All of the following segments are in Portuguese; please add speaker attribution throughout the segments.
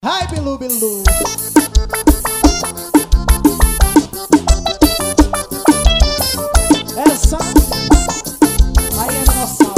Speaker 1: Ai, Bilu, Bilu. Essa aí é nossa.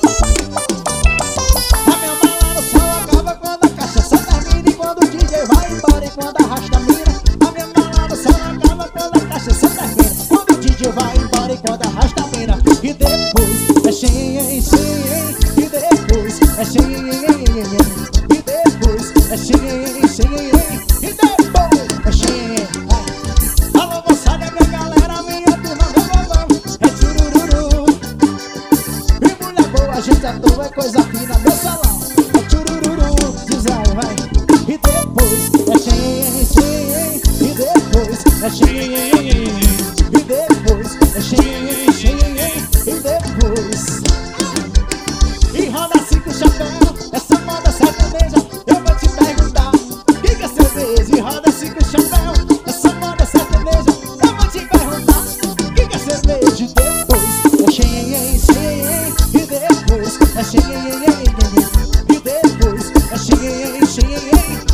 Speaker 1: A minha balada só acaba quando a cachaça termina e quando o DJ vai embora e quando arrasta a mina. A minha balada só acaba quando a cachaça termina, quando o DJ vai embora e quando arrasta a mina. E depois é xen, xen, e depois é xen, e depois é xen, xen, e depois é xen. Alô, moçada, minha galera, minha turma, vamos, é tchurururu. E mulher boa, a gente à toa, é coisa fina, meu salão é tchurururu, diz aí, vai. E depois é xen, xen, e depois é xen, e depois é xen, xen, e depois. E roda cinco chapéu, essa moda sertaneja, eu vou te perguntar, que é cerveja? E roda cinco chapéu, essa moda sertaneja, eu vou te perguntar, que é cerveja? E depois é xen, xen, e depois é xen, e depois é xen, xen.